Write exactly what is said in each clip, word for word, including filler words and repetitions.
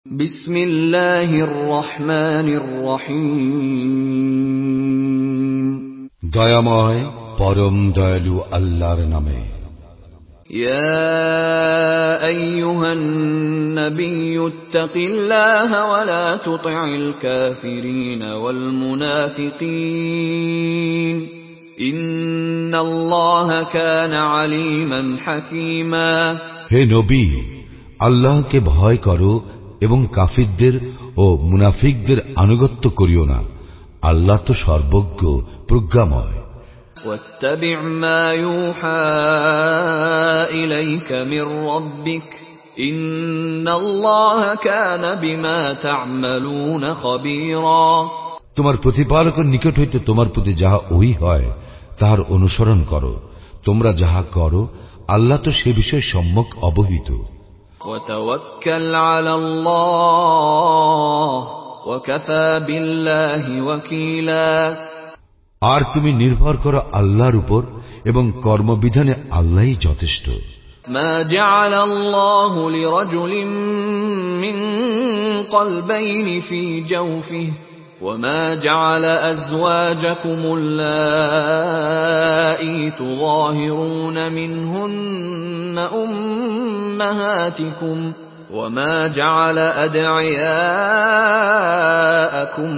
বিসমিল্লাহির রহমানির রহিম। দয়াময় পরম দয়ালু আল্লাহর নামে। ইয়া আইয়ুহান নাবিয়্যু ইত্তাকিল্লাহা ওয়া লা তুতি'ল কাফিরিন ওয়াল মুনাফিকিন ইন্নাল্লাহা কানা আলীমান হাকীমা। হে নবী, আল্লাহকে ভয় করো এবং কাফিরদের ও মুনাফিকদের আনুগত্য করিও না। আল্লাহ তো সর্বজ্ঞ প্রজ্ঞাময়। ওয়াত্তাবি' মা ইউহা ইলাইকা মির রাব্বিক ইন্নাল্লাহা কানা বিমা তা'মালুনা খাবীরা। তোমার প্রতিপালকের নিকট হইতে তোমার প্রতি যাহা ওহী হয় তাহার অনুসরণ করো। তোমরা যাহা করো আল্লাহ তো সে বিষয়ে সম্যক অবহিত। وتوكل على الله وكفى بالله وكيلا। আর তুমি নির্ভর করো আল্লাহর উপর এবং কর্মবিধানে আল্লাহই যথেষ্ট। ما جعل الله لرجل من قلبين في جوفه وما جعل أزواجكم اللائي تظاهرون منهن أمهاتكم وما جعل أدعياءكم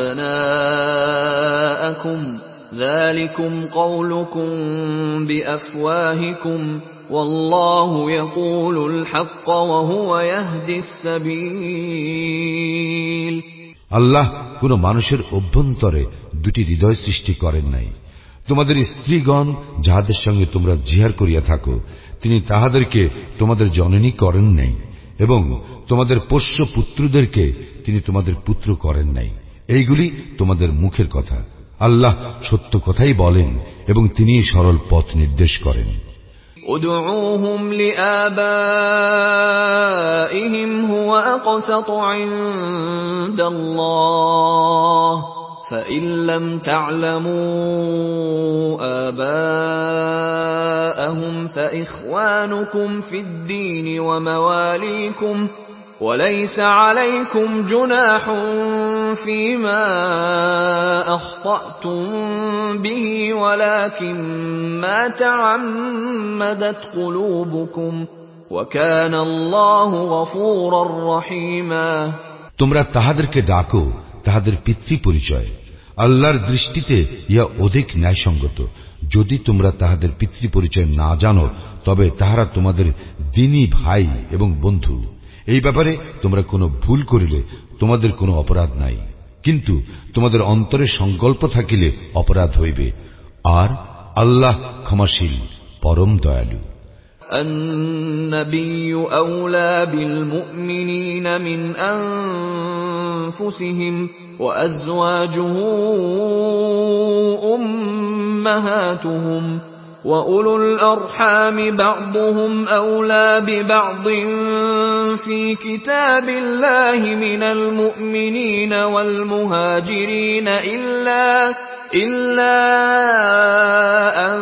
أبناءكم ذلكم قولكم بأفواهكم والله يقول الحق وهو يهدي السبيل। আল্লাহ কোন মানুষের অভ্যন্তরে দুটি হৃদয় সৃষ্টি করেন নাই। তোমাদের স্ত্রীগণ যাহাদের সঙ্গে তোমরা জিহার করিয়া থাকো তিনি তাহাদেরকে তোমাদের জননী করেন নাই এবং তোমাদের পোষ্য পুত্রদেরকে তিনি তোমাদের পুত্র করেন নাই। এইগুলি তোমাদের মুখের কথা। আল্লাহ সত্য কথাই বলেন এবং তিনি সরল পথ নির্দেশ করেন। ادعوهم لآبائهم هو أقسط عند الله فإن لم تعلموا آباءهم فإخوانكم في الدين ومواليكم وليس عليكم جناح فيما أخطأتم به ولكن ما تعمدت قلوبكم وكان الله غفورا رحيما। তোমরা তাহাদেরকে ডাকো তাহাদের পিতৃ পরিচয়। আল্লাহর দৃষ্টিতে ইহা অধিক ন্যায়সঙ্গত। যদি তোমরা তাহাদের পিতৃ পরিচয় না জানো তবে তাহারা তোমাদের দ্বীনী ভাই এবং বন্ধু। এই ব্যাপারে তোমরা কোনো ভুল করিলে তোমাদের কোনো অপরাধ নাই, কিন্তু তোমাদের অন্তরে সংকল্প থাকিলে অপরাধ হইবে। আর আল্লাহ ক্ষমাশীল পরম দয়ালু। النبي أولى بالمؤمنين من أنفسهم وأزواجه أمهاتهم وأولو الأرحام بعضهم أولى ببعض في كتاب الله من المؤمنين والمهاجرين إلا إلا أن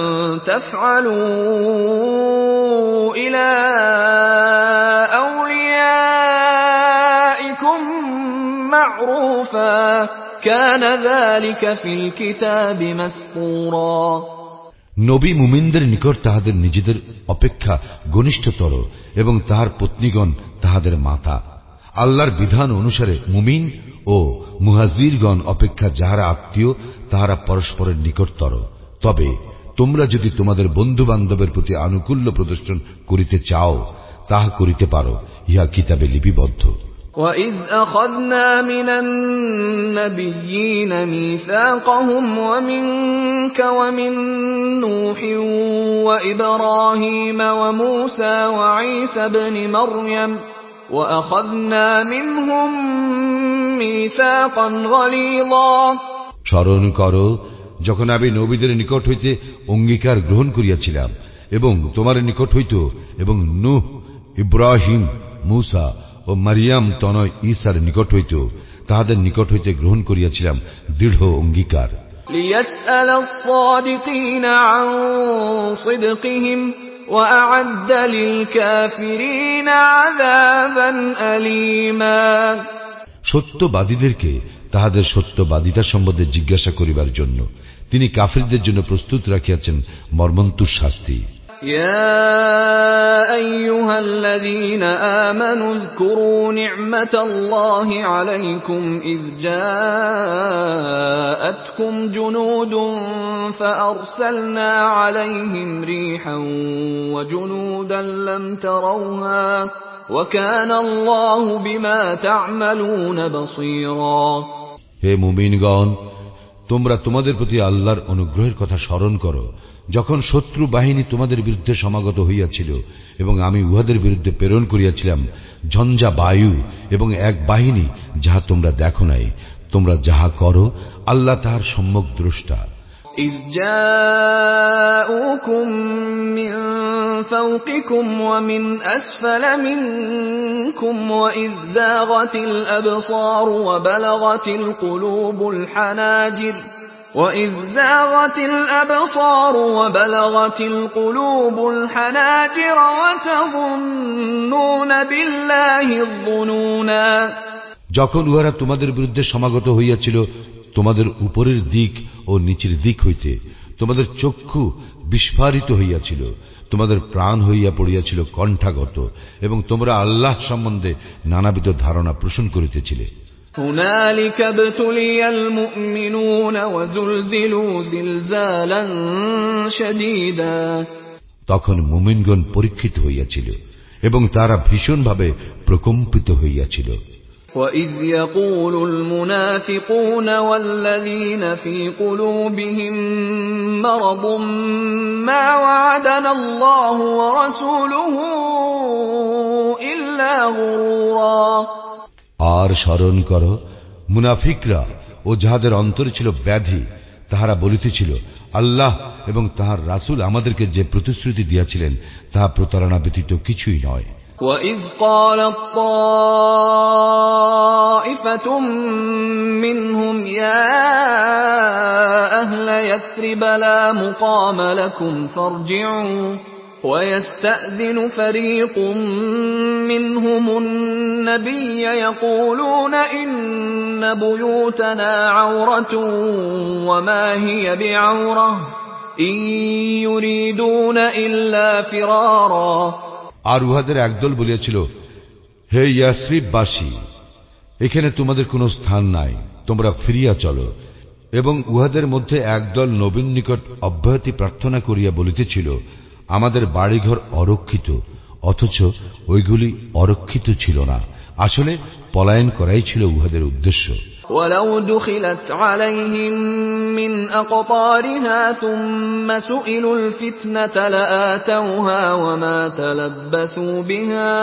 تفعلوا إلى أوليائكم معروفا كان ذلك في الكتاب مسطورا। নবী মুমিনদের নিকট তাহাদের নিজেদের অপেক্ষা ঘনিষ্ঠতর এবং তাহার পত্নীগণ তাহাদের মাতা। আল্লাহর বিধান অনুসারে মুমিন ও মুহাজিরগণ অপেক্ষা যাহারা আত্মীয় তাহারা পরস্পরের নিকটতর। তবে তোমরা যদি তোমাদের বন্ধু বান্ধবের প্রতি আনুকূল্য প্রদর্শন করিতে চাও তাহা করিতে পারো, ইহা কিতাবে লিপিবদ্ধ। وَإِذْ أَخَذْنَا مِنَ النَّبِيِّينَ مِيثَاقَهُمْ وَمِنكَ وَمِن نُّوحٍ وَإِبْرَاهِيمَ وَمُوسَى وَعِيسَى ابْنِ مَرْيَمَ وَأَخَذْنَا مِنْهُم مِيثَاقًا غَلِيظًا। স্মরণ করো যখন আমি নবীদের নিকট হইতে অঙ্গীকার গ্রহণ করিয়াছিলাম এবং তোমার নিকট হইত এবং নূহ, ইব্রাহিম, মূসা ও মারিয়াম তনয় ঈসার নিকট হইত তাহাদের নিকট হইতে গ্রহণ করিয়াছিলাম দৃঢ় অঙ্গীকার। লিয়াসআল আস-সাদিকিন আন সিদকিহিম وأعد للكافرين عذابا أليما সত্যবাদীদেরকে তাহাদের সত্যবাদিতা সম্বন্ধে জিজ্ঞাসা করিবার জন্য তিনি কাফিরদের জন্য প্রস্তুত রাখিয়াছেন মর্মন্তুদ শাস্তি। يا أيها الذين آمنوا اذكروا نعمة الله عليكم إذ جاءتكم جنود فأرسلنا عليهم ريحا وجنودا لم تروها وكان الله بما تعملون بصيرا হে মুমিনগণ, তোমরা তোমাদের প্রতি আল্লাহর অনুগ্রহের কথা স্মরণ করো যখন শত্রু বাহিনী তোমাদের বিরুদ্ধে সমাগত হইয়াছিল এবং আমি উহাদের বিরুদ্ধে প্রেরণ করিয়াছিলাম ঝঞ্ঝা বায়ু এবং এক বাহিনী যাহা তোমরা দেখো নাই। তোমরা যাহা করো আল্লাহ তাহার সম্যক দ্রষ্টা। إذ جاءوكم من فوقكم ومن أسفل منكم وإذ زاغت الأبصار وبلغت القلوب الحناجر وإذ زاغت الأبصار وبلغت القلوب الحناجر وتظنون بالله الظنونا যখন উহারা তোমাদের বিরুদ্ধে সমাগত হইয়াছিল তোমাদের উপরের দিক ও নিচের দিক হইতে তোমাদের চক্ষু বিস্ফারিত হইয়াছিল, তোমাদের প্রাণ হইয়া পড়িয়াছিল কণ্ঠাগত এবং তোমরা আল্লাহ সম্বন্ধে নানাবিধ ধারণা পোষণ করিতেছিলে। هنالك ابتلي المؤمنون وزلزلوا زلزالا شديدا তখন মুমিনগণ পরীক্ষিত হইয়াছিল এবং তারা ভীষণভাবে প্রকম্পিত হইয়াছিল। وَإِذْ يَقُولُ الْمُنَافِقُونَ وَالَّذِينَ فِي قُلُوبِهِم مَّرَضٌ مَّا وَعَدَنَا اللَّهُ وَرَسُولُهُ إِلَّا غُرُورًا আর স্মরণ করো মুনাফিকরা ও যাহাদের অন্তরে ছিল ব্যাধি তাহারা বলিতেছিল, আল্লাহ এবং তাহার রাসূল আমাদেরকে যে প্রতিশ্রুতি দিয়াছিলেন তাহা প্রতারণা ব্যতীত কিছুই নয়। وَإِذْ قَالَتْ طَائِفَةٌ مِّنْهُمْ يَا أَهْلَ يَثْرِبَ لَا مُقَامَ لَكُمْ فَارْجِعُوا وَيَسْتَأْذِنُ فَرِيقٌ مِّنْهُمُ النَّبِيَّ يَقُولُونَ إِنَّ بُيُوتَنَا عَوْرَةٌ وَمَا هِيَ بِعَوْرَةٍ إِن يُرِيدُونَ إِلَّا فِرَارًا আর উহাদের একদল বলিয়াছিল, হে ইয়াসরিববাসী, এখানে তোমাদের কোনো স্থান নাই, তোমরা ফিরিয়া চলো। এবং উহাদের মধ্যে একদল নবীর নিকট অব্যাহতি প্রার্থনা করিয়া বলিতেছিল, আমাদের বাড়িঘর অরক্ষিত, অথচ ওইগুলি অরক্ষিত ছিল না। আসলে পলায়ন করাই ছিল উহাদের উদ্দেশ্য। وَلَوْ دُخِلَتْ عَلَيْهِمْ مِنْ أَقْطَارِهَا ثُمَّ سُئِلُوا الْفِتْنَةَ لَآتَوْهَا وَمَا تَلَبَّثُوا بِهَا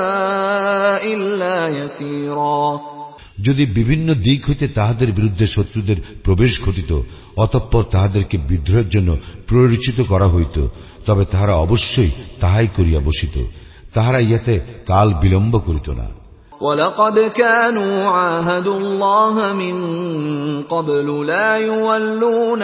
إِلَّا يَسِيرًا যদি বিভিন্ন দিক হইতে তাহাদের বিরুদ্ধে শত্রুদের প্রবেশ ঘটিত অতঃপর তাহাদেরকে বিদ্রোহের জন্য প্ররোচিত করা হইত, তবে তাহারা অবশ্যই তাহাই করিয়া বসিত, তাহারা ইহাতে কাল বিলম্ব করিত না। وَلَقَدْ كَانُوا عَاهَدُوا اللَّهَ مِن قَبْلُ لَا يُوَلُّونَ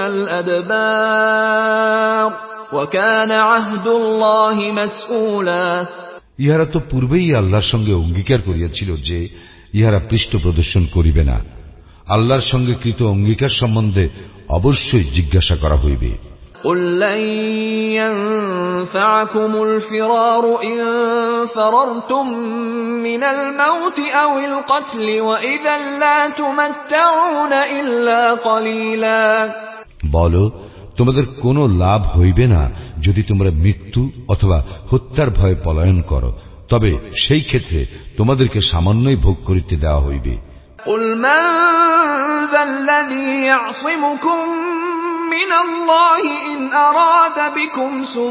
الْأَدْبَارَ وَكَانَ عَهْدُ اللَّهِ مَسْئُولًا ইহারা তো পূর্বেই আল্লাহর সঙ্গে অঙ্গীকার করিয়াছিল যে ইহারা পৃষ্ঠ প্রদর্শন করিবে না। আল্লাহর সঙ্গে কৃত অঙ্গীকার সম্বন্ধে অবশ্যই জিজ্ঞাসা করা হইবে। قُل لَّن يَنفَعَكُمُ الْفِرَارُ إِن فَرَرْتُم مِّنَ الْمَوْتِ أَوِ الْقَتْلِ وَإِذًا لَّا تُمَتَّعُونَ إِلَّا قَلِيلًا বলো, তোমাদের কোনো লাভ হইবে না যদি তোমরা মৃত্যু অথবা হত্যার ভয়ে পলায়ন করো, তবে সেই ক্ষেত্রে তোমাদেরকে সামান্যই ভোগ করিতে দেওয়া হইবে। قُلْ مَن ذَا الَّذِي يَعْصِمُكُم مِّنَ اللَّهِ إِنْ أَرَادَ بِكُمْ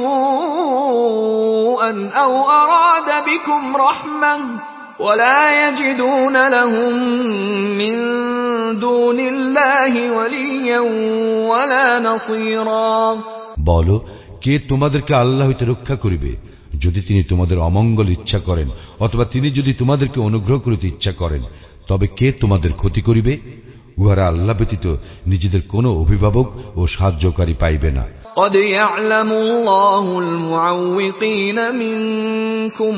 سُوءًا أَوْ أَرَادَ بِكُمْ رَحْمَةً وَلَا يَجِدُونَ لَهُم مِّن دُونِ اللَّهِ وَلِيًّا وَلَا نَصِيرًا বলো, কে তোমাদেরকে আল্লাহ হইতে রক্ষা করিবে যদি তিনি তোমাদের অমঙ্গল ইচ্ছা করেন, অথবা তিনি যদি তোমাদেরকে অনুগ্রহ করিতে ইচ্ছা করেন, তবে কে তোমাদের ক্ষতি করিবে? উহারা আল্লাহ ব্যতীত নিজেদের কোনো অভিভাবক ও সাহায্যকারী পাইবে না। قد يعلم الله المعوقين منكم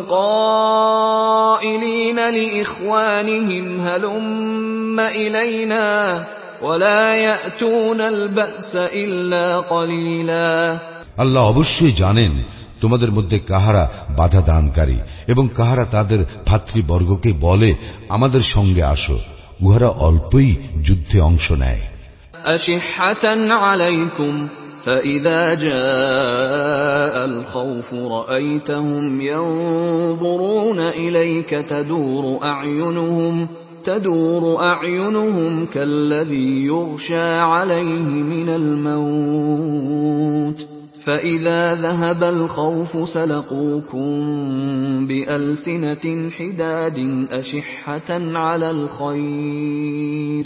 والقائلين لإخوانهم هلم إلينا ولا يأتون البأس إلا قليلا আল্লাহ অবশ্যই জানেন তোমাদের মধ্যে কাহারা বাধা দানকারী এবং কাহারা তাদের ভাতৃবর্গকে বলে আমাদের সঙ্গে আসো, উহারা অল্পই যুদ্ধে অংশ নেয়। أشحة عليكم فإذا جاء الخوف رأيتهم ينظرون إليك تدور أعينهم تدور أعينهم كالذي يغشى عليه من الموت فإذا ذهب الخوف سلقوكم بألسنة حداد أشحة على الخير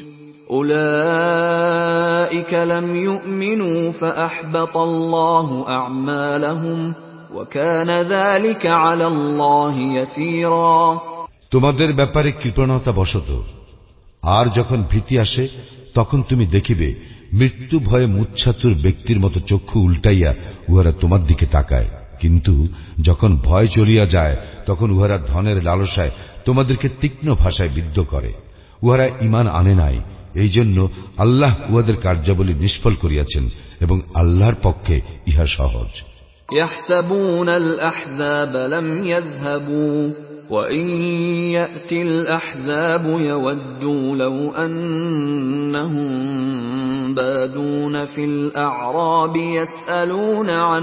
أولئك لم يؤمنوا فأحبط الله أعمالهم وكان ذلك على الله يسيرا তোমাদের ব্যাপারে কৃপণতা বশত আর যখন ভীতি আসে তখন তুমি দেখিবে মৃত্যু ভয়ে মুচ্ছাতুর ব্যক্তির মতো চক্ষু উল্টাইয়া উহারা তোমার দিকে তাকায়, কিন্তু যখন ভয় চলিয়া যায় তখন উহারা ধনের লালসায় তোমাদেরকে তীক্ষ্ণ ভাষায় বিদ্ধ করে। উহারা ঈমান আনে নাই, এই জন্য আল্লাহ উহাদের কার্যাবলী নিষ্ফল করিয়াছেন এবং আল্লাহর পক্ষে ইহা সহজ। يحسبون الأحزاب لم يذهبوا وإن يأتي الأحزاب يودوا لو أنهم بادون في الأعراب يسألون عن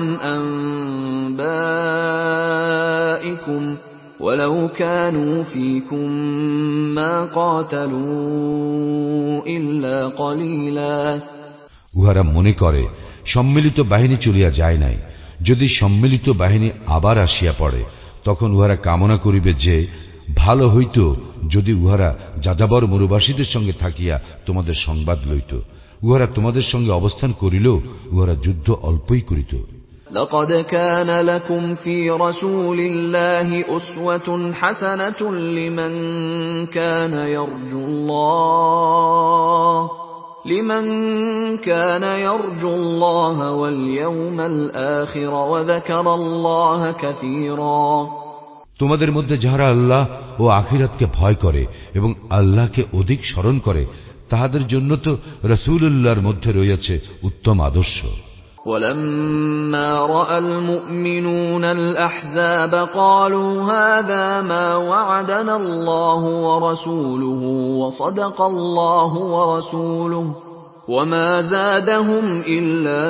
أنبائكم ولو كانوا فيكم ما قاتلوا إلا قليلا উহারা মনে করে সম্মিলিত বাহিনী চলিয়া যায় নাই, যদি সম্মিলিত বাহিনী আবার আসিয়া পড়ে তখন উহারা কামনা করিবে যে ভালো হইত যদি উহারা যাযাবর মরুবাসীদের সঙ্গে থাকিয়া তোমাদের সংবাদ লইত। উহারা তোমাদের সঙ্গে অবস্থান করিলেও উহারা যুদ্ধ অল্পই করিত। لقد كان لكم في رسول الله أسوة حسنة لمن كان يرجو الله لمن كان يرجو الله واليوم الآخر وذكر الله كثيرا তোমাদের মধ্যে যাহারা আল্লাহ ও আখিরাতকে ভয় করে এবং আল্লাহকে অধিক স্মরণ করে তাহাদের জন্য তো রাসূলুল্লাহর মধ্যে রয়েছে উত্তম আদর্শ। ولما رأى المؤمنون الأحزاب قالوا هذا ما وعدنا الله ورسوله وصدق الله ورسوله وما زادهم إلا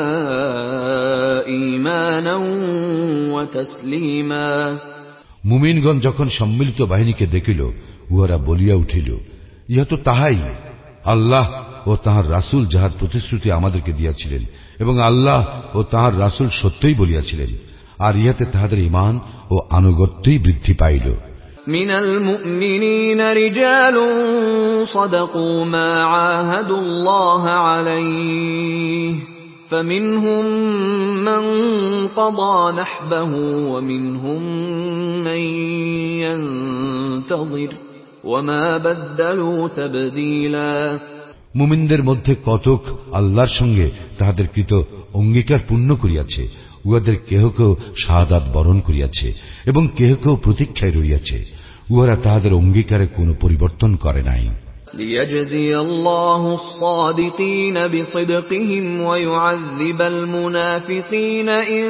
إيمانا وتسليما মুমিনগণ যখন সম্মিলিত বাহিনীকে দেখিল উহারা বলিয়া উঠিল, ইহা তো তাহাই আল্লাহ ও তাহার রাসূল যাহার প্রতিশ্রুতি আমাদেরকে দিয়াছিলেন এবং আল্লাহ ও তাহার রাসূল সত্যই বলিয়াছিলেন, আর ইহাতে তাহাদের ঈমান ও আনুগত্যই বৃদ্ধি পাইল। মিনাল মুমিনিনা রিজালুন সাদাকু মা আহাদুল্লাহ আলাইহি فمنهم من قضى نحبه ومنهم من ينتظر وما بدلوا تبديلا মুমিনদের মধ্যে কতক আল্লাহর সঙ্গে তাহাদের কৃত অঙ্গীকার পূর্ণ করিয়াছে, উহাদের কেহ কেহ শাহাদাত বরণ করিয়াছে এবং কেহ কেহ প্রতীক্ষায় রহিয়াছে, উহারা তাহাদের অঙ্গীকারে কোনো পরিবর্তন করে নাই। ليجزي الله الصادقين بصدقهم ويعذب المنافقين إن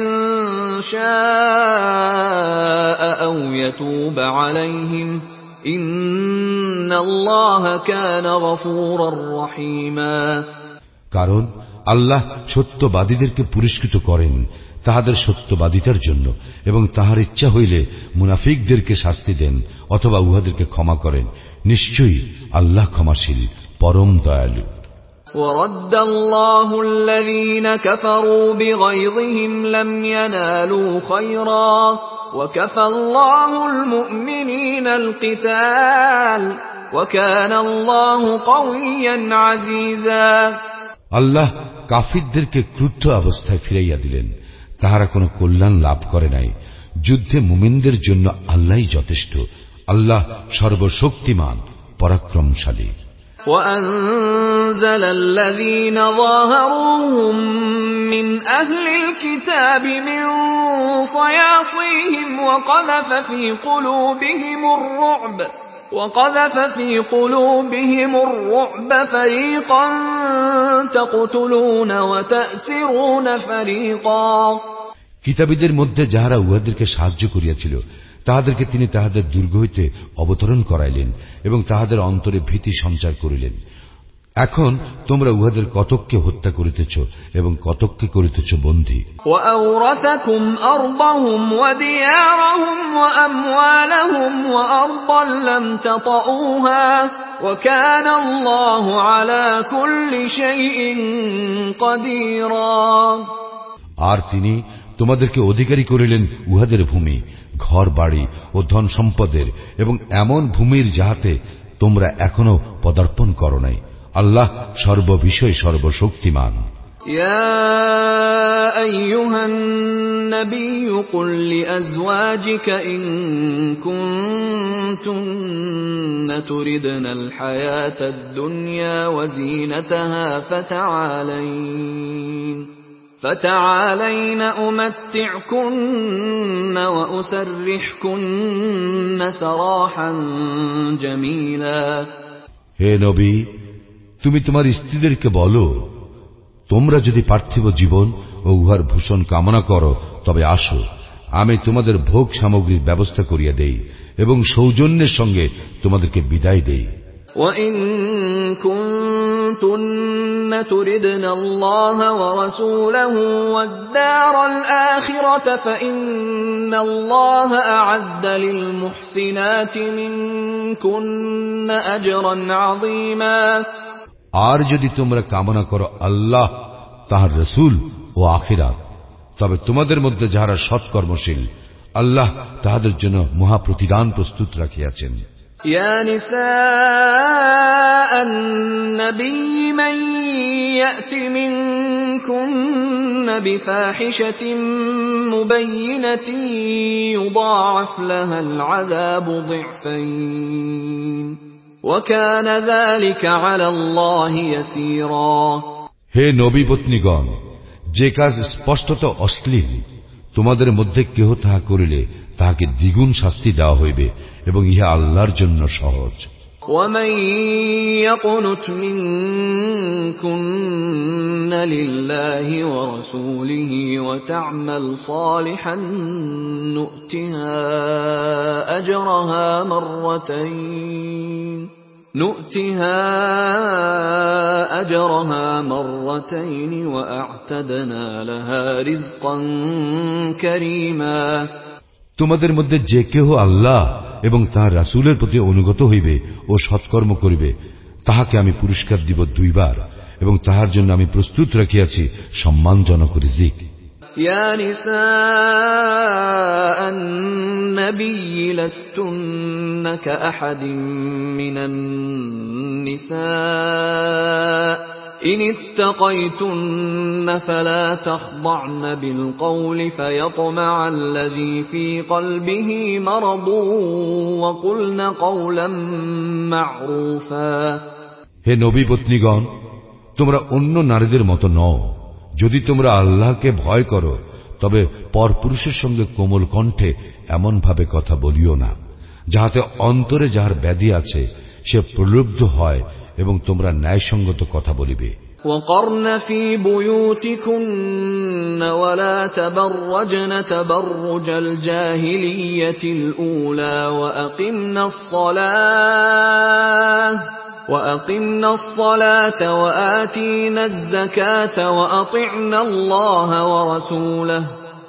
شاء أو يتوب عليهم إن الله كان غفورا رحيما কারণ আল্লাহ সত্যবাদীদেরকে পুরস্কৃত করেন তাহাদের সত্যবাদিতার জন্য এবং তাহার ইচ্ছা হইলে মুনাফিকদেরকে শাস্তি দেন অথবা উহাদেরকে ক্ষমা করেন। নিশ্চয়ই আল্লাহ ক্ষমাশীল, পরম দয়ালু। ورد الله الذين كفروا بغيظهم لم ينالوا خيرا وكفى الله المؤمنين القتال وكان الله قويا عزيزا আল্লাহ কাফিরদেরকে ক্রুদ্ধ অবস্থায় ফিরাইয়া দিলেন, তাহারা কোনো কল্যাণ লাভ করে নাই। যুদ্ধে মুমিনদের জন্য আল্লাহই যথেষ্ট। আল্লাহ সর্বশক্তিমান, পরাক্রমশালী। وأنزل الذين ظاهروهم من أهل الكتاب من صياصيهم وقذف في قلوبهم الرعب وقذف في قلوبهم الرعب فريقا تقتلون وتأسرون فريقا। কিতাবীদের মধ্যে যাহারা উহাদেরকে সাহায্য করিয়াছিল তাহাদেরকে তিনি তাহাদের দুর্গ হইতে অবতরণ করাইলেন এবং তাহাদের অন্তরে ভীতি সঞ্চার করিলেন। এখন তোমরা উহাদের কতককে হত্যা করিতেছ এবং কতককে করিতেছ বন্দী। وأورثكم أرضهم وديارهم وأموالهم وأرضا لم تطئوها وكان الله على كل شيء قديرا। আর তিনি তোমাদেরকে অধিকারী করিলেন উহাদের ভূমি, ঘর বাড়ি ও ধন সম্পদের এবং এমন ভূমির যাহাতে তোমরা এখনো পদার্পণ করো নাই। আল্লাহ সর্ববিষয়ে সর্বশক্তিমান। يا أيها النبي قل لأزواجك إن كنتن تردن الحياة الدنيا وزينتها فتعالين فتعالين أمتعكن وأسرحكن سراحا جميلا। হে নবী, তুমি তোমার স্ত্রীদেরকে বলো, তোমরা যদি পার্থিব জীবন ও উহার ভূষণ কামনা করো তবে আসো, আমি তোমাদের ভোগ সামগ্রীর ব্যবস্থা করিয়া দেই এবং সৌজন্যের সঙ্গে তোমাদেরকে বিদায় দেই। وَإِن كُنتُنَّ تُرِدْنَ اللَّهَ وَرَسُولَهُ وَالدَّارَ الْآخِرَةَ فَإِنَّ اللَّهَ أَعَدَّ لِلْمُحْسِنَاتِ مِنكُنَّ أَجْرًا عَظِيمًا। আর যদি তোমরা কামনা করো আল্লাহ, তাহার রাসূল ও আখিরাত, তবে তোমাদের মধ্যে যাহারা সৎকর্মশীল আল্লাহ তাহাদের জন্য মহা প্রতিদান প্রস্তুত রাখিয়াছেন। يا نساء النبي من يأت منكن بفاحشة مبينة يضاعف لها العذاب ضعفين وكان ذلك على الله يسيرا। হে নবী পত্নীগণ, যে কাজ স্পষ্টত অশ্লীল তোমাদের মধ্যে কেহ তাহা করিলে তাহাকে দ্বিগুণ শাস্তি দেওয়া হইবে এবং ইহা আল্লাহর জন্য সহজ। ومن يقنت منكن لله ورسوله وتعمل صالحا نؤتها أجرها مرتين نؤتها أجرها مرتين وأعتدنا لها رزقا كريما। তোমাদের মধ্যে যে কেহ আল্লাহ এবং তাঁর রাসূলের প্রতি অনুগত হইবে ও সৎকর্ম করিবে তাহাকে আমি পুরস্কার দিব দুইবার এবং তাহার জন্য আমি প্রস্তুত রাখিয়াছি সম্মানজনক রিজিক। يا نساء النبي لستن كأحد من النساء إن اتقيتن فلا تخضعن بالقول فيطمع الذي في قلبه مرض وقلن قولا معروفا। হে নবী পত্নীগণ, তোমরা অন্য নারীদের মতো নও। যদি তোমরা আল্লাহকে ভয় করো তবে পরপুরুষের সঙ্গে কোমল কণ্ঠে এমন ভাবে কথা বলিও না যাহাতে অন্তরে যাহার ব্যাধি আছে সে প্রলুব্ধ হয় এবং তোমরা ন্যায়সঙ্গত কথা বলিবে। وقرن في بيوتكن ولا تبرجن تبرج الجاهلية الأولى وأقمنا الصلاة وأقمنا الصلاة وآتينا الزكاة وأطعنا الله ورسوله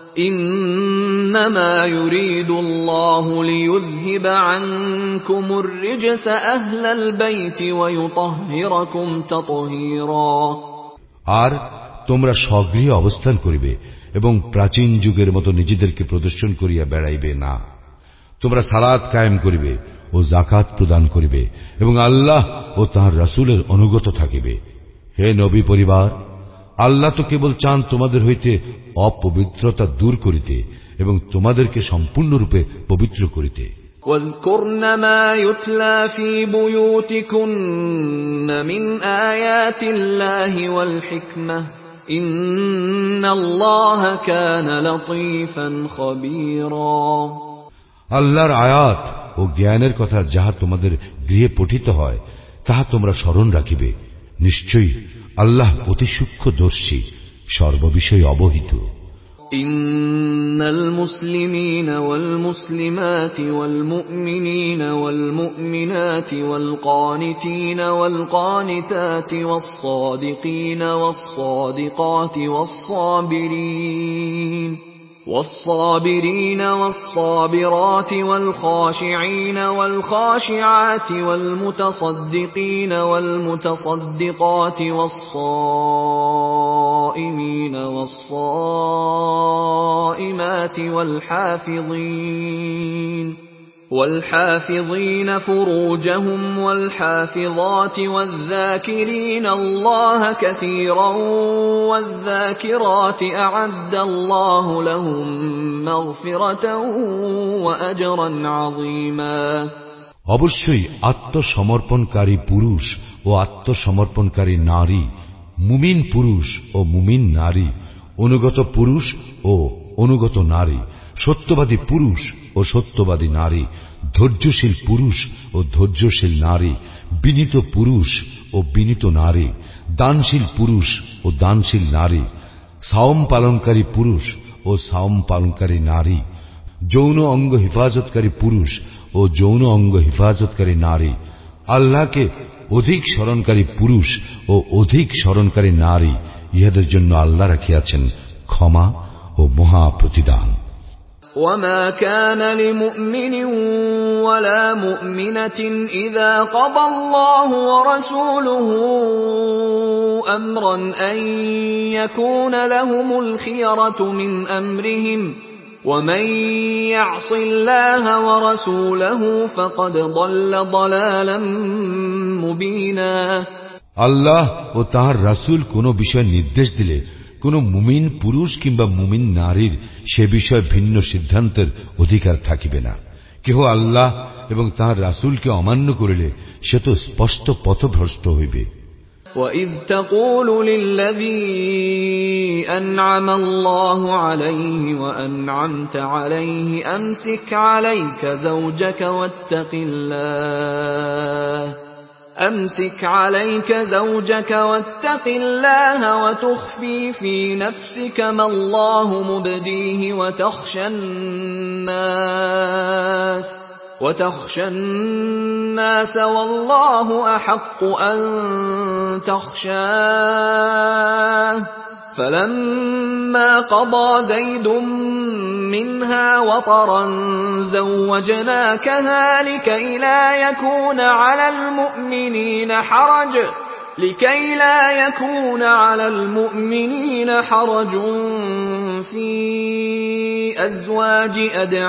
إنما يريد الله ليذهب عنكم الرجس أهل البيت ويطهركم تطهيرا। আর তোমরা স্বগৃহে অবস্থান করিবে এবং প্রাচীন যুগের মতো নিজেদেরকে প্রদর্শন করিয়া বেড়াইবে না। তোমরা সালাত কায়েম করিবে ও যাকাত প্রদান করিবে এবং আল্লাহ ও তাঁর রাসূলের অনুগত থাকিবে। হে নবী পরিবার, আল্লাহ তো কেবল চান তোমাদের হইতে অপবিত্রতা দূর করিতে এবং তোমাদেরকে সম্পূর্ণরূপে পবিত্র করিতে। واذكرن ما يتلى في بيوتكن من آيات الله والحكمة إن الله كان لطيفا خبيرا আল্লাহর আয়াত ও জ্ঞানের কথা যাহা তোমাদের গৃহে পঠিত হয় তাহা তোমরা স্মরণ রাখিবে। নিশ্চয়ই আল্লাহ অতি সূক্ষ্মদর্শী, সর্ববিষয়ে অবহিত। إن المسلمين والمسلمات والمؤمنين والمؤمنات والقانتين والقانتات والصادقين والصادقات والصابرين والصابرين والصابرات والخاشعين والخاشعات والمتصدقين والمتصدقات والصائمين والصائمات والحافظين والحافظين فروجهم والحافظات والذاكرين الله كثيرا والذاكرات أعد الله لهم مغفرة وأجرا عظيما অবশ্যই আত্মসমর্পণকারী পুরুষ ও আত্মসমর্পণকারী নারী, মুমিন পুরুষ ও মুমিন নারী, অনুগত পুরুষ ও অনুগত নারী, সত্যবাদী পুরুষ ও সত্যবাদী নারী, ধৈর্যশীল পুরুষ ও ধৈর্যশীল নারী, বিনীত পুরুষ ও বিনীত নারী, দানশীল পুরুষ ও দানশীল নারী, সাওম পালনকারী পুরুষ ও সাওম পালনকারী নারী, যৌন অঙ্গ হেফাজতকারী পুরুষ ও যৌন অঙ্গ হেফাজতকারী নারী, আল্লাহকে অধিক স্মরণকারী পুরুষ ও অধিক স্মরণকারী নারী, ইহাদের জন্য আল্লাহ রাখিয়াছেন ক্ষমা ও মহা প্রতিদান। وما كان لمؤمن ولا مؤمنة إذا قضى الله ورسوله أمرا أن يكون لهم الخيرة من أمرهم ومن يعص الله ورسوله فقد ضل ضلالا مبينا আল্লাহ ও তাঁর রাসূল কোন বিষয় নির্দেশ দিলে কোন মুমিন পুরুষ কিংবা মুমিন নারীর সে বিষয়ে ভিন্ন সিদ্ধান্তের অধিকার থাকিবে না। কেহ আল্লাহ এবং তাঁর রাসূলকে অমান্য করিলে সে তো স্পষ্ট পথভ্রষ্ট হইবে। وَإِذْ تَقُولُ لِلَّذِي أَنْعَمَ اللَّهُ عَلَيْهِ وَأَنْعَمْتَ عَلَيْهِ أَمْسِكْ عَلَيْكَ زَوْجَكَ وَاتَّقِ اللَّهَ أمسك عليك زوجك واتق الله وتخفي في نفسك ما الله مبديه وتخشى الناس وتخشى الناس والله أحق أن تخشاه فلما قضى زيد منها وطرا زوجناكها لكي لا يكون على المؤمنين حرج لكي لا يكون على المؤمنين حرج في أزواج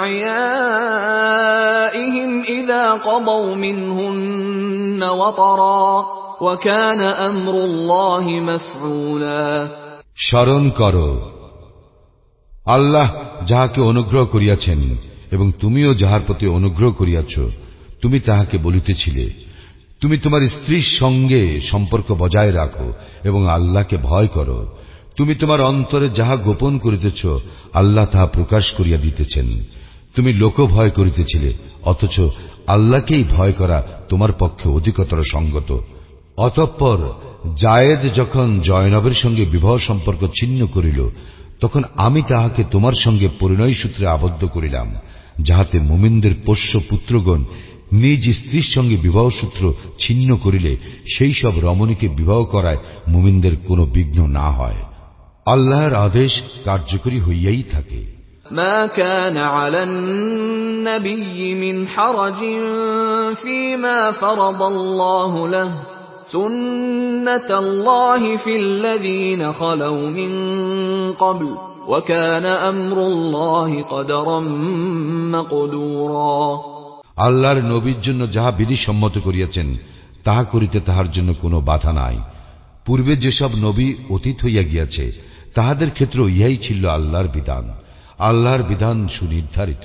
أدعيائهم إذا قضوا منهن وطرا وكان أمر الله مفعولا স্মরণ করো আল্লাহ যাহাকে অনুগ্রহ করিয়াছেন এবং তুমিও যাহার প্রতি অনুগ্রহ করিয়াছ, তুমি তাহাকে বলিতেছিলে, তুমি তোমার স্ত্রীর সঙ্গে সম্পর্ক বজায় রাখো এবং আল্লাহকে ভয় করো। তুমি তোমার অন্তরে যাহা গোপন করিতেছ আল্লাহ তাহা প্রকাশ করিয়া দিতেছেন। তুমি লোক ভয় করিতেছিলে, অথচ আল্লাহকেই ভয় করা তোমার পক্ষে অধিকতর সঙ্গত। অতঃপর জায়েদ যখন জয়নবের সঙ্গে বিবাহ সম্পর্ক ছিন্ন করিল, তখন আমি তাহাকে তোমার সঙ্গে পরিণয় সূত্রে আবদ্ধ করিলাম, যাহাতে মুমিনদের পোষ্য পুত্রগণ নিজ স্ত্রীর সঙ্গে বিবাহ সূত্র ছিন্ন করিলে সেই সব রমণীকে বিবাহ করায় মুমিনদের কোনো বিঘ্ন না হয়। আল্লাহর আদেশ কার্যকরী হইয়াই থাকে। ما كان على النبي من حرج فيما فرض الله له سنة الله في الذين خلوا من قبل وكان أمر الله قدرا مقدورا আল্লাহর নবীর জন্য যাহা বিধি সম্মত করিয়াছেন তাহা করিতে তাহার জন্য কোনো বাধা নাই। পূর্বে যেসব নবী অতীত হইয়া গিয়াছে তাহাদের ক্ষেত্রে ইহাই ছিল আল্লাহর বিধান। আল্লাহর বিধান সুনির্ধারিত।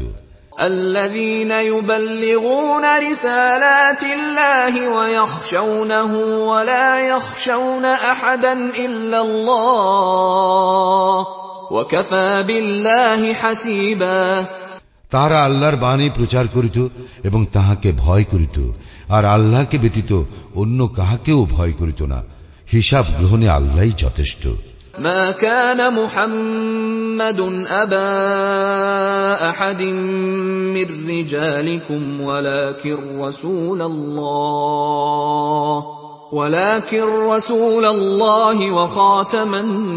الذين يبلغون رسالات الله ويخشونه ولا يخشون أحدا إلا الله وكفى بالله حسيبا তারা আল্লাহর বাণী প্রচার করিত এবং তাহাকে ভয় করিত, আর আল্লাহকে ব্যতীত অন্য কাহাকেও ভয় করিত না। হিসাব গ্রহণে আল্লাহই যথেষ্ট। ما كان محمد أبا أحد من رجالكم ولكن رسول الله ولكن رسول الله وخاتم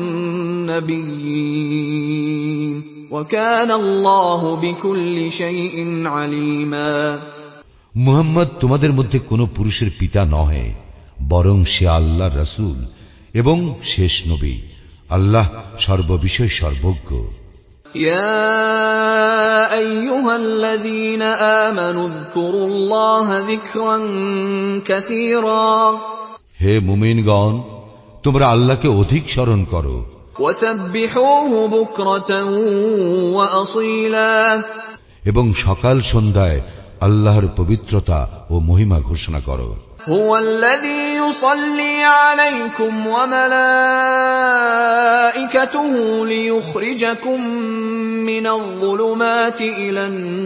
النبيين وكان الله بكل شيء عليما মুহাম্মদ তোমাদের মধ্যে কোনো পুরুষের পিতা নহে, বরং সে আল্লাহর রাসূল এবং শেষ নবী। আল্লাহ সর্ববিষয় সর্বজ্ঞ। يا أيها الذين آمنوا اذكروا الله ذكرا كثيرا হে মুমিনগণ, তোমরা আল্লাহকে অধিক স্মরণ করো। وسبحوه بكرة وأصيلا এবং সকাল সন্ধ্যায় আল্লাহর পবিত্রতা ও মহিমা ঘোষণা করো। هو الذي يصلي عليكم وملائكته ليخرجكم من الظلمات إلى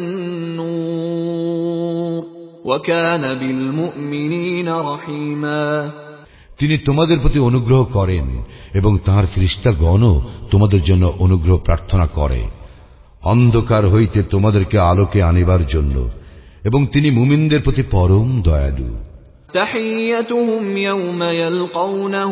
النور وكان بالمؤمنين رحيما তিনি তোমাদের প্রতি অনুগ্রহ করেন এবং তাঁর ফেরেশতাগণও তোমাদের জন্য অনুগ্রহ প্রার্থনা করে, অন্ধকার হইতে তোমাদেরকে আলোকে আনিবার জন্য, এবং তিনি মুমিনদের প্রতি পরম দয়ালু। تحيتهم يوم يلقونه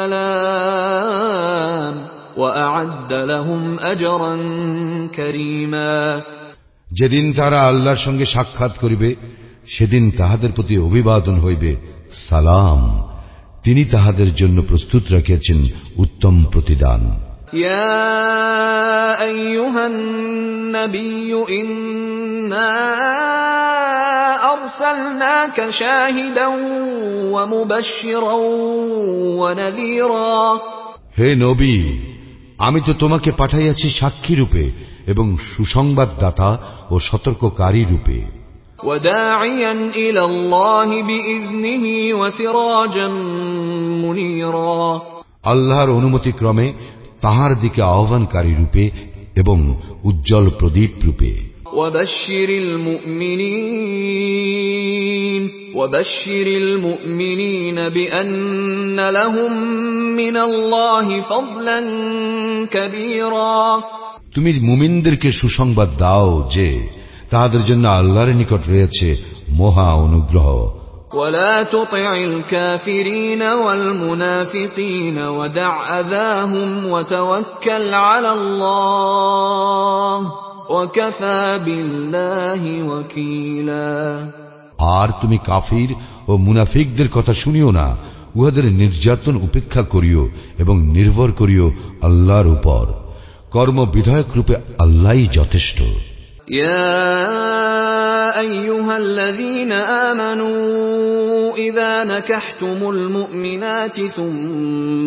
سلام وأعد لهم أجرا كريما যেদিন তারা আল্লাহর সঙ্গে সাক্ষাৎ করিবে সেদিন তাহাদের প্রতি অভিবাদন হইবে সালাম, তিনি তাহাদের জন্য প্রস্তুত রাখিয়াছেন উত্তম প্রতিদান। يا أيها النبي إنا أرسلناك شاهدا ومبشرا ونذيرا হে নবী, আমি তো তোমাকে পাঠাইয়াছি সাক্ষী রূপে এবং সুসংবাদদাতা ও সতর্ককারী রূপে। وداعيا إلى الله بإذنه وسراجا منيرا আল্লাহর অনুমতি ক্রমে তাহার দিকে আহ্বানকারী রূপে এবং উজ্জ্বল প্রদীপ রূপে। وبشر المؤمنين وبشر المؤمنين بأن لهم من الله فضلا كبيرا তুমি মুমিনদেরকে সুসংবাদ দাও যে তাহাদের জন্য আল্লাহর নিকট রয়েছে মহা অনুগ্রহ। ولا تطع الكافرين والمنافقين ودع أذاهم وتوكل على الله وكفى بالله وكيلا আর তুমি কাফির ও মুনাফিকদের কথা শুনিও না, উহাদের নির্যাতন উপেক্ষা করিও এবং নির্ভর করিও আল্লাহর উপর। কর্ম বিধায়ক রূপে আল্লাহই যথেষ্ট। يا أيها الذين آمنوا إذا نكحتم المؤمنات ثم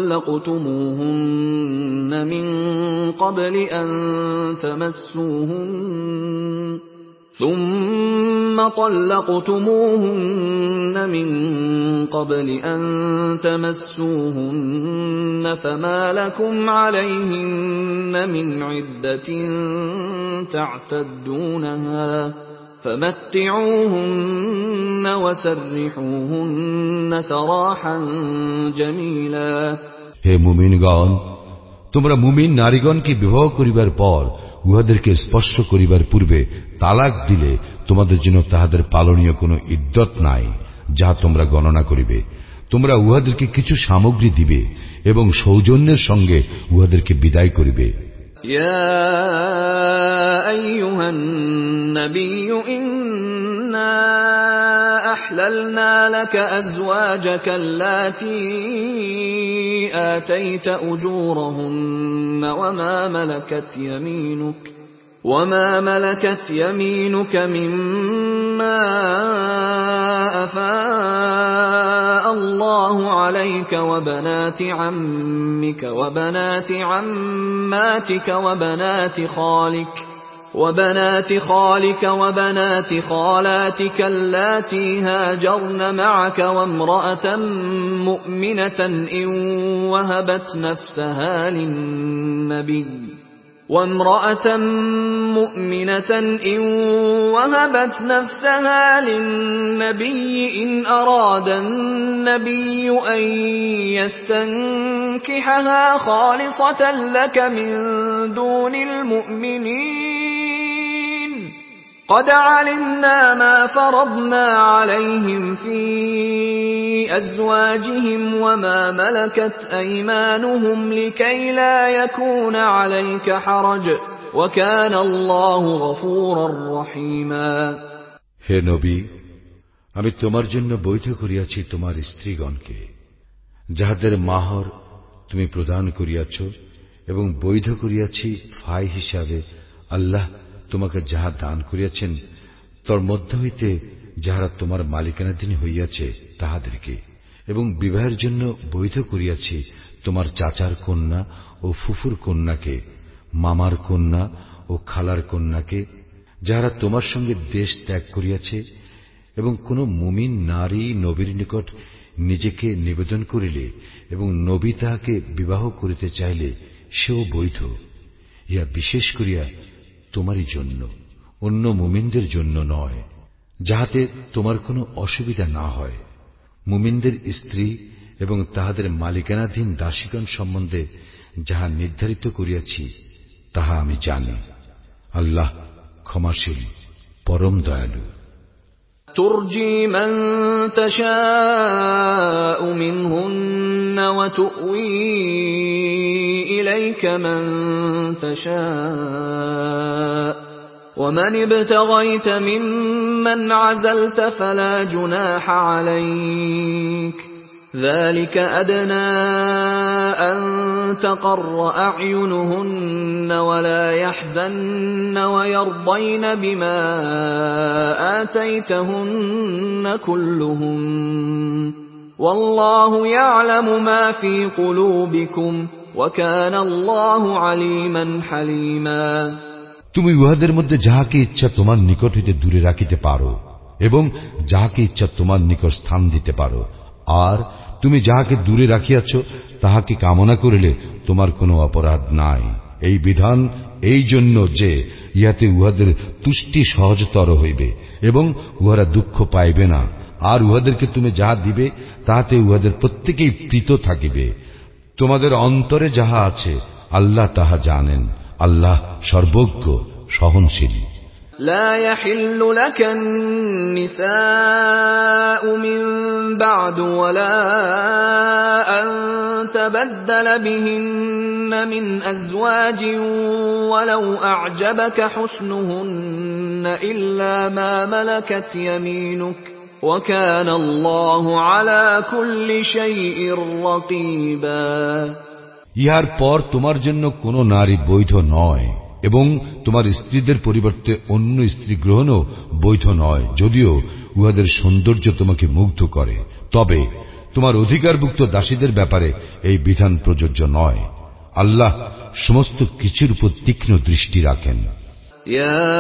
طلقتموهن من قبل أن تمسوهن ثم طلقتموهن من قبل أن تمسوهن فما لكم عليهن من عدة تعتدونها فمتعوهن وسرحوهن سراحا جميلا হে মুমিনগণ, তোমরা মুমিন নারীগণকে বিবাহ করিবার পর উহাদেরকে স্পর্শ করিবার পূর্বে তালাক দিলে তোমাদের জন্য তাহাদের পালনীয় কোনো ইদ্যত নাই, যাহা তোমরা গণনা করিবে। তোমরা উহাদেরকে কিছু সামগ্রী দিবে এবং সৌজন্যের সঙ্গে উহাদেরকে বিদায় করিবে। يا أيها النبي إنا أحللنا لك أزواجك اللاتي آتيت أجورهن وما ملكت يمينك وما ملكت يمينك مما أفاء الله عليك وبنات عمك وبنات عماتك وبنات خالك وبنات خالك وبنات خالاتك اللاتي هاجرن معك وامرأة مؤمنة إن وهبت نفسها للنبي وامرأة مؤمنة إن وهبت نفسها للنبي إن أراد النبي أن يستنكحها خالصة لك من دون المؤمنين قد علمنا ما فرضنا عليهم في أزواجهم وما ملكت أيمانهم لكي لا يكون عليك حرج وكان الله غفورا رحيما হে নবী, আমি তোমার জন্য বৈধ করিয়াছি তোমার স্ত্রীগণকে, যাহাদের মাহর তুমি প্রদান করিয়াছ, এবং বৈধ করিয়াছি ফাই হিসাবে আল্লাহ তোমাকে যাহা দান করিয়াছেন তর মধ্য হইতে যাহারা তোমার মালিকানাধীন হইয়াছে তাহাদেরকে, এবং বিবাহের জন্য বৈধ করিয়াছি তোমার চাচার কন্যা ও ফুফুর কন্যাকে, মামার কন্যা ও খালার কন্যাকে, যাহারা তোমার সঙ্গে দেশ ত্যাগ করিয়াছে। এবং কোন মুমিন নারী নবীর নিকট নিজেকে নিবেদন করিলে এবং নবী তাহাকে বিবাহ করিতে চাইলে সেও বৈধ। ইহা বিশেষ করিয়া তোমারই জন্য, অন্য মুমিনদের জন্য নয়, যাহাতে তোমার কোনো অসুবিধা না হয়। মুমিনদের স্ত্রী এবং তাহাদের মালিকানাধীন দাসীগণ সম্বন্ধে যাহা নির্ধারিত করিয়াছি তাহা আমি জানি। আল্লাহ ক্ষমাশীল, পরম দয়ালু। ترجي من تشاء منهن وتؤوي إليك من تشاء ومن ابتغيت ممن عزلت فلا جناح عليك ذلك أدنى أن تقر أعينهن ولا يحزن ويرضين بما آتيتهن كلهن والله يعلم ما في قلوبكم وكان الله عليما حليما তুমি উহাদের মধ্যে যাহাকে ইচ্ছা তোমার নিকট হইতে দূরে রাখিতে পারো এবং যাহাকে ইচ্ছা তোমার নিকট স্থান দিতে পারো, আর তুমি যাহাকে দূরে রাখিয়াছ তাহাকে কামনা করিলে তোমার কোনো অপরাধ নাই। এই বিধান এই জন্য যে ইহাতে উহাদের তুষ্টি সহজতর হইবে এবং উহারা দুঃখ পাইবে না, আর উহাদেরকে তুমি যাহা দিবে তাহাতে উহাদের প্রত্যেকেই প্রীত থাকিবে। তোমাদের অন্তরে যাহা আছে আল্লাহ তাহা জানেন। আল্লাহ সর্বজ্ঞ, সহনশীল। لا يحل لك النساء من بعد ولا أن تبدل بهن من أزواج ولو أعجبك حسنهن إلا ما ملكت يمينك وكان الله على كل شيء رقيبا ইহার পর তোমার জন্য কোন নারী বৈধ নয় এবং তোমার স্ত্রীদের পরিবর্তে অন্য স্ত্রী গ্রহণও বৈধ নয়, যদিও উহাদের সৌন্দর্য তোমাকে মুগ্ধ করে। তবে তোমার অধিকারভুক্ত দাসীদের ব্যাপারে এই বিধান প্রযোজ্য নয়। আল্লাহ সমস্ত কিছুর উপর তীক্ষ্ণ দৃষ্টি রাখেন। يا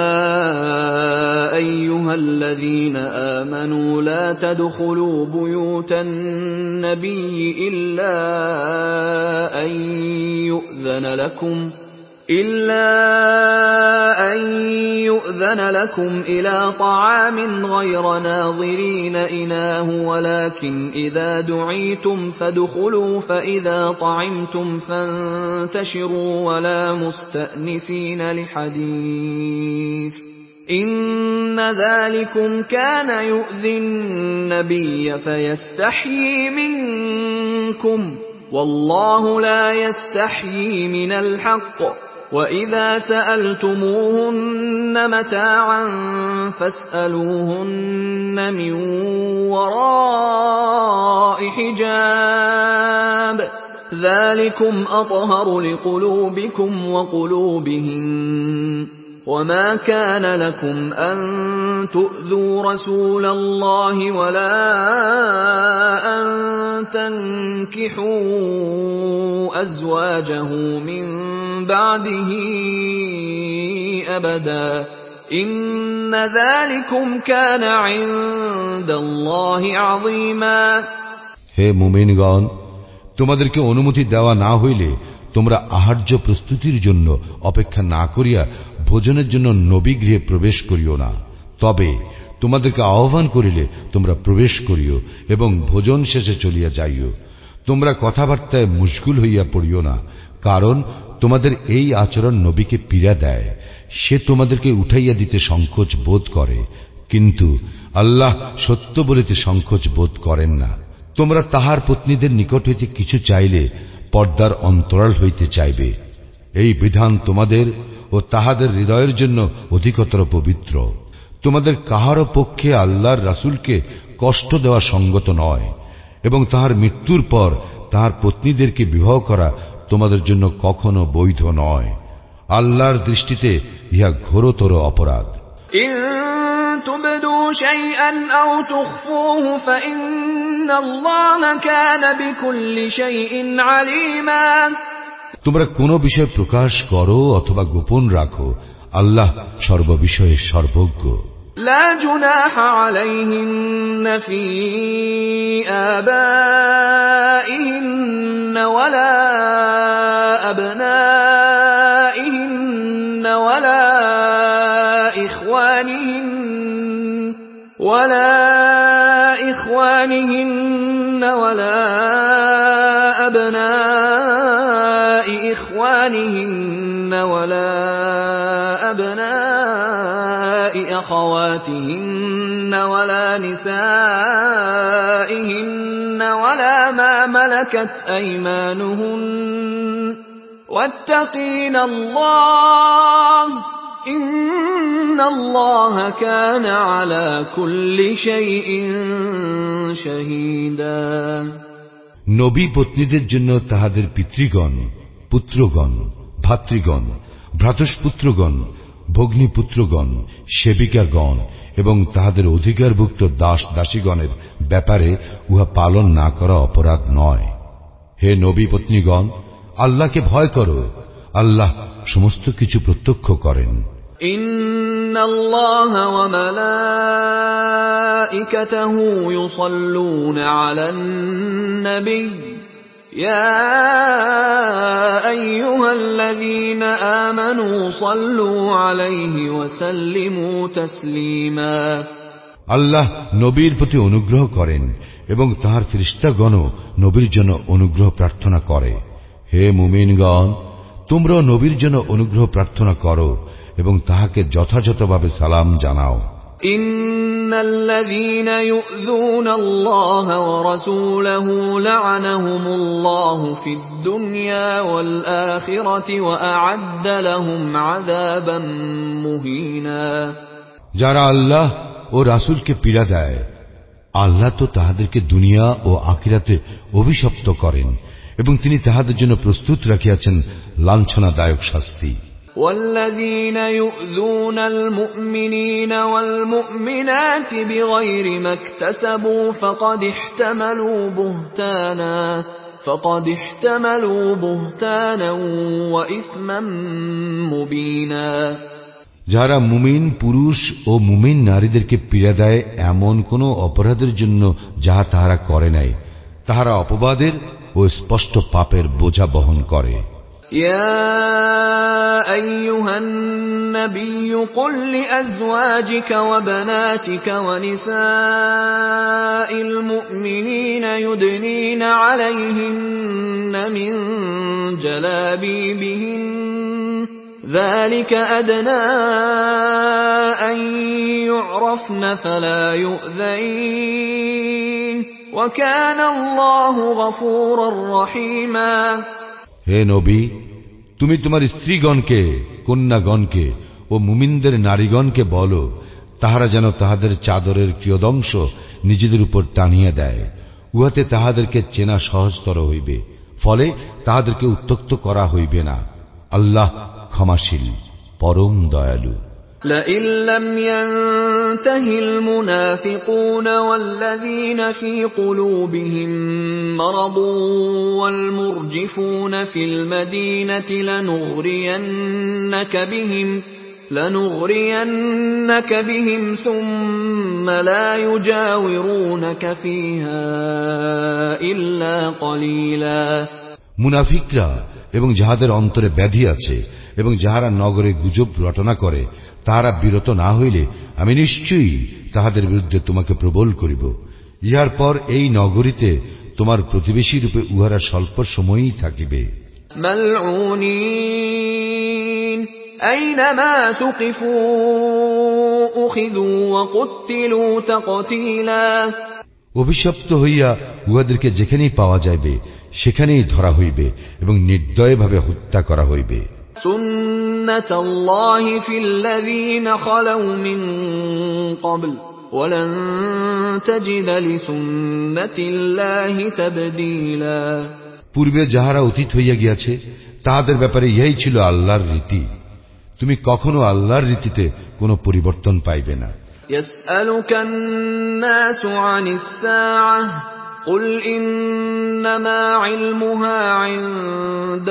أيها الذين آمنوا لا تدخلوا بيوت النبي إلا أن يؤذن لكم إلا أن يؤذن لكم إلى طعام غير ناظرين إناه ولكن إذا دعيتم فادخلوا فإذا طعمتم فانتشروا ولا مستأنسين لحديث إن ذلكم كان يؤذي النبي فيستحيي منكم والله لا يستحيي من الحق وَإِذَا سَأَلْتُمُوهُنَّ مَتَاعًا فَاسْأَلُوهُنَّ مِنْ وَرَاءِ حِجَابٍ ذَلِكُمْ أَطْهَرُ لِقُلُوبِكُمْ وَقُلُوبِهِنَّ وَمَا كَانَ لَكُمْ أَن تُؤْذُوا رَسُولَ اللَّهِ وَلَا أَن تَنكِحُوا أَزْوَاجَهُ مِن بَعْدِهِ أبدا إن ذلكم كان عند الله عظيما হে মুমিনগণ, তোমাদেরকে অনুমতি দেওয়া না হইলে তোমরা আহার্য প্রস্তুতির জন্য অপেক্ষা না করিয়া ভোজনের জন্য নবী গৃহে প্রবেশ করিও না। তবে তোমাদেরকে আহ্বান করিলে তোমরা প্রবেশ করিও এবং ভোজন শেষে চলিয়া যাইও। তোমরা কথাবার্তায় মুশগুল হইয়া পড়িও না, কারণ তোমাদের এই আচরণ নবীকে পীড়া দেয়। সে তোমাদেরকে উঠাইয়া দিতে সংকোচ বোধ করে, কিন্তু আল্লাহ সত্য বলিতে সংকোচ বোধ করেন না। তোমরা তাহার পত্নীদের নিকট হইতে কিছু চাইলে পর্দার অন্তরাল হইতে চাইবে। এই বিধান তোমাদের ও তাহাদের হৃদয়ের জন্য অধিকতর পবিত্র। তোমাদের কাহারও পক্ষে আল্লাহর রাসূলকে কষ্ট দেওয়া সঙ্গত নয়, এবং তাহার মৃত্যুর পর তাহার পত্নীদেরকে বিবাহ করা তোমাদের জন্য কখনো বৈধ নয়। আল্লাহর দৃষ্টিতে ইহা ঘোরতর অপরাধ। ইন তুবদু শাইআন আও তুখফুহু ফাইন্নাল্লাহা কানা বিকুল্লি শাইইন আলীমা। তোমরা কোন বিষয় প্রকাশ করো অথবা গোপন রাখো, আল্লাহ সর্ববিষয়ে সর্বজ্ঞ। لا جناح عليهن في آبائهن ولا أبنائهن ولا إخوانهن ولا إخوانهن ولا أبناء إخوانهن ولا أبناء أخواتهن ولا نسائهن ولا ما ملكت أيمانهن واتقين الله إن الله كان على كل شيء شهيدا। নবী পত্নীদের জন্য তাহাদের পিতৃগণ, পুত্রগণ, ভাতৃগণ, ভ্রাতুষ্পুত্রগণ, ভগ্নীপুত্রগণ, সেবিকাগণ এবং তাহাদের অধিকারভুক্ত দাস দাসীগণের ব্যাপারে উহা পালন না করা অপরাধ নয়। হে নবী পত্নীগণ, আল্লাহকে ভয় করো, আল্লাহ সমস্ত কিছু প্রত্যক্ষ করেন। ইন্নাল্লাহা ওয়া মালাইকাতাহু ইউসাল্লুনা আলান নবী يا أيها الذين آمنوا صلوا عليه وسلموا تسليما। আল্লাহ নবীর প্রতি অনুগ্রহ করেন এবং তাহার ফেরেশতাগণও নবীর জন্য অনুগ্রহ প্রার্থনা করে। হে মুমিনগণ, তোমরাও নবীর জন্য অনুগ্রহ প্রার্থনা করো এবং তাহাকে যথাযথভাবে সালাম জানাও। ইন্নাল্লাযীনা ইউযুনা আল্লাহ ওয়া রাসূলাহু লা'নাহুমুল্লাহু ফিদ দুনিয়া ওয়াল আখিরাতি ওয়া আ'আদ্দা লাহুম আযাবান মুহিনা। যারা আল্লাহ ও রাসূলকে পীড়া দেয়, আল্লাহ তো তাহাদেরকে দুনিয়া ও আখিরাতে অভিশপ্ত করেন এবং তিনি তাহাদের জন্য প্রস্তুত রাখিয়াছেন লাঞ্ছনাদায়ক শাস্তি। والذين يؤذون المؤمنين والمؤمنات بغير ما اكتسبوا فقد احتملوا بهتانا فقد احتملوا بهتانا وإثما مبينا। যারা মুমিন পুরুষ ও মুমিন নারীদেরকে পীড়া দেয় এমন কোন অপরাধের জন্য যাহা তাহারা করে নাই, তাহারা অপবাদের ও স্পষ্ট পাপের বোঝা বহন করে। يا أيها النبي قل لأزواجك وبناتك ونساء المؤمنين يدنين عليهن من جلابيبهن ذلك أدنى أن يعرفن فلا يؤذين وكان الله غفورا رحيما। হে নবী, তুমি তোমার স্ত্রীগণকে, কন্যাগণকে ও মুমিনদের নারীগণকে বলো, তাহারা যেন তাহাদের চাদরের কিয়দংশ নিজেদের উপর টানিয়া দেয়, উহাতে তাহাদেরকে চেনা সহজতর হইবে, ফলে তাহাদেরকে উত্ত্যক্ত করা হইবে না। আল্লাহ ক্ষমাশীল, পরম দয়ালু। لئن لم ينته المنافقون والذين في قلوبهم مرض والمرجفون في المدينة لنغرينك بهم لنغرينك بهم ثم لا يجاورونك فيها إلا قليلا মুনাফিকরা এবং যাহাদের অন্তরে ব্যাধি আছে এবং যাহারা নগরে গুজব রটনা করে তাহারা বিরত না হইলে আমি নিশ্চয়ই তাহাদের বিরুদ্ধে তোমাকে প্রবল করিব। ইহার পর এই নগরীতে তোমার প্রতিবেশী রূপে উহারা স্বল্প সময়ই থাকিবে। মালউনিন আইনামা তুকিফু উখিযু ওয়া কুতিলু তাকতীলা অভিশপ্ত হইয়া উহাদেরকে যেখানেই পাওয়া যাইবে সেখানেই ধরা হইবে এবং নির্দয়ভাবে হত্যা করা হইবে। সুন্নাতাল্লাহি ফিল্লাযীনা খালাউ মিন ক্বাবল ওয়ালান তাজিদ লিসুন্নাতিল্লাহি তাবদীলা পূর্বে যাহারা অতীত হইয়া গিয়াছে তাহাদের ব্যাপারে ইহাই ছিল আল্লাহর রীতি, তুমি কখনো আল্লাহর রীতিতে কোনো পরিবর্তন পাইবে না। ইয়াসআলুকান নাসু আনিস সাআহ قل إنما علمها عند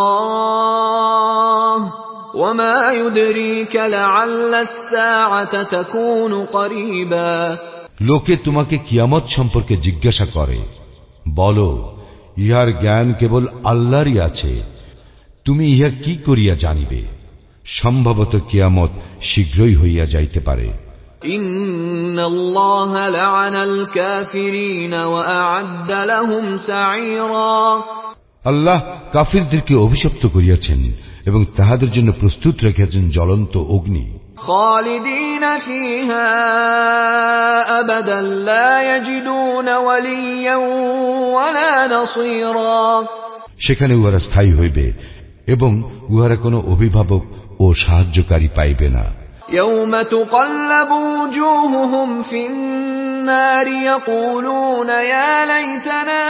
الله وما يدريك لعل الساعة تكون قريبا লোকে তোমাকে কিয়ামত সম্পর্কে জিজ্ঞাসা করে, বলো ইহার জ্ঞান কেবল আল্লাহরই আছে, তুমি ইহা কি করিয়া জানিবে? সম্ভবত কিয়ামত শীঘ্রই হইয়া যাইতে পারে। ইন্নাল্লাহা লা'আনাল কাফিরিন ওয়া আ'আদ্দা লাহুম সা'ীরা আল্লাহ কাফিরদেরকে অভিশপ্ত করিয়াছেন এবং তাহাদের জন্য প্রস্তুত রেখেছেন জ্বলন্ত অগ্নি। খালিদিন ফিহা আবাদান লা ইয়াজিদুনা ওয়ালিয়্যান ওয়ালা নাসীরা সেখানে উহারা স্থায়ী হইবে এবং উহারা কোনো অভিভাবক ও সাহায্যকারী পাইবে না। يوم تقلب وجوههم في النار يقولون يا ليتنا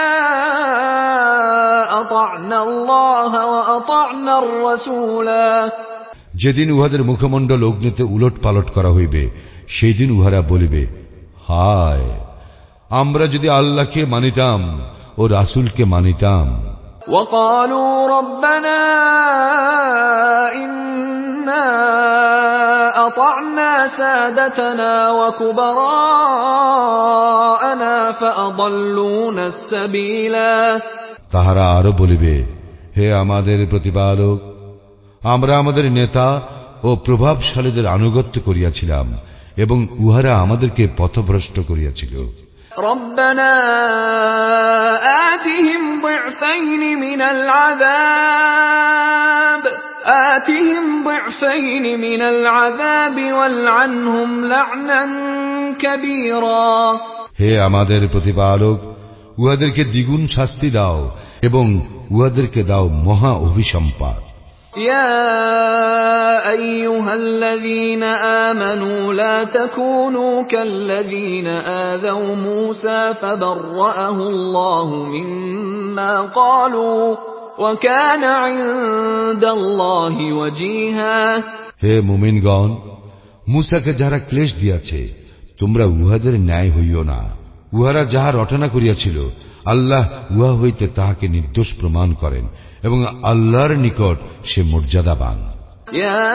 أطعنا الله وأطعنا الرسولا যেদিন উহাদের মুখমণ্ডল অগ্নিতে উলট পালট করা হইবে সেই দিন উহারা বলিবে, হায় আমরা যদি আল্লাহকে মানিতাম ও রাসূলকে মানিতাম। وقالوا ربنا إنا أطعنا سادتنا وكبراءنا فأضلونا السبيلا তাহারা আরো বলিবে, হে আমাদের প্রতিপালক, আমরা আমাদের নেতা ও প্রভাবশালীদের আনুগত্য করিয়াছিলাম এবং উহারা আমাদেরকে পথভ্রষ্ট করিয়াছিল। ربنا آتهم ضعفين من العذاب آتهم ضعفين من العذاب والعنهم لعنا كبيرا হে আমাদের প্রতিপালক, উহাদেরকে দ্বিগুণ শাস্তি দাও এবং উহাদেরকে দাও মহা অভিসম্পাত। يا أيها الذين آمنوا لا تكونوا كالذين آذوا موسى فبرأه الله مما قالوا وكان عند الله وجيها হে মুমিনগণ, মূসাকে যারা ক্লেশ দিয়াছে তোমরা উহাদের ন্যায় হইও না। উহারা যাহা রটনা করিয়াছিল আল্লাহ উহা হইতে তাহাকে নির্দোষ প্রমাণ করেন এবং আল্লাহর নিকট সে মর্যাদাবান। ইয়া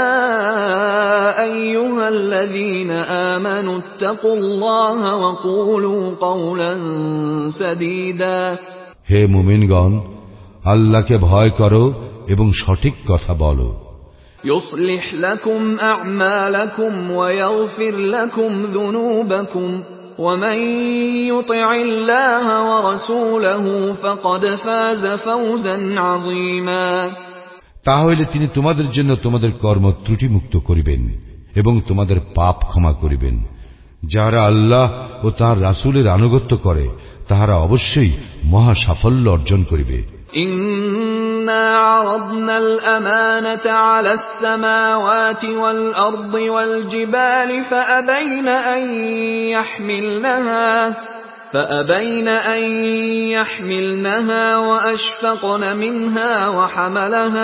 আইয়ুহাল্লাযীনা আমানু ইত্তাকুল্লাহা ওয়া কুলু কওলান সাদীদা হে মুমিনগণ, আল্লাহকে ভয় করো এবং সঠিক কথা বলো। ইউসলিহ লাকুম আ'মালাকুম ওয়া ইয়াগফির লাকুম যুনুবাকুম ومن يطع الله ورسوله فقد فاز فوزا عظيما তাহলে তিনি তোমাদের জন্য তোমাদের কর্ম ত্রুটিমুক্ত করিবেন এবং তোমাদের পাপ ক্ষমা করিবেন। যারা আল্লাহ ও তার রাসূলের আনুগত্য করে তাহারা অবশ্যই মহা সাফল্য অর্জন করিবে। إنا عرضنا الأمانة على السماوات والأرض والجبال فأبين أن يحملنها فأبين أن يحملنها وأشفقن منها وحملها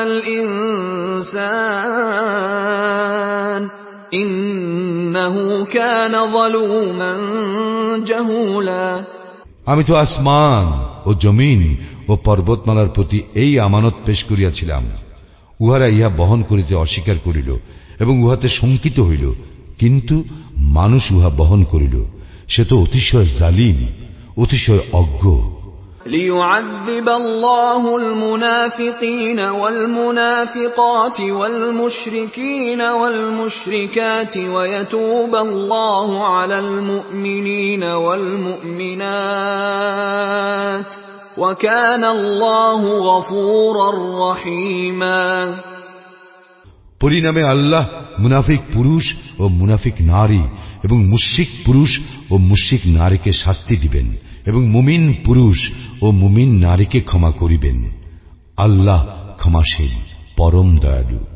الإنسان إنه كان ظلوما جهولا আমি তো আসমান ও জমিন ও পর্বতমালার প্রতি এই আমানত পেশ করিয়াছিলাম, উহারা ইহা বহন করিতে অস্বীকার করিল এবং উহাতে শঙ্কিত হইল, কিন্তু মানুষ উহা বহন করিল। সে তো অতিশয় জালিম, অতিশয় অজ্ঞ। ليعذب الله المنافقين والمنافقات والمشركين والمشركات ويتوب الله على المؤمنين والمؤمنات وكان الله غفورا رحيما। পরিণামে আল্লাহ মুনাফিক পুরুষ ও মুনাফিক নারী এবং মুশরিক পুরুষ ও মুশরিক নারীকে শাস্তি দিবেন এবং মুমিন পুরুষ ও মুমিন নারীকে ক্ষমা করিবেন। আল্লাহ ক্ষমাশীল, পরম দয়ালু।